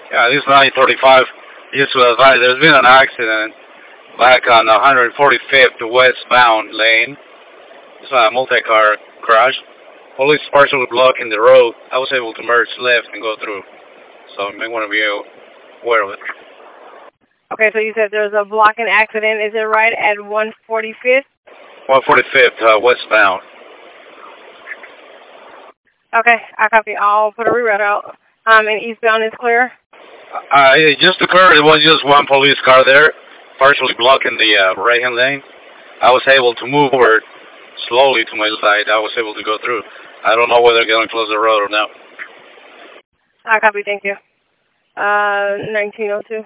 Yeah, this is 935. Just to advise, there's been an accident back on 145th westbound lane. It's a multi-car crash. Police partially blocking the road. I was able to merge left and go through. So you may want to be aware of it. Okay, so you said there's a blocking accident. Is it right at 145th? 145th westbound. Okay, I copy. I'll put a reroute out. And eastbound is clear? It just occurred. It was just one police car there, partially blocking the right-hand lane. I was able to move over slowly to my side. I was able to go through. I don't know whether they're going to close the road or not. I copy. Thank you. 1902.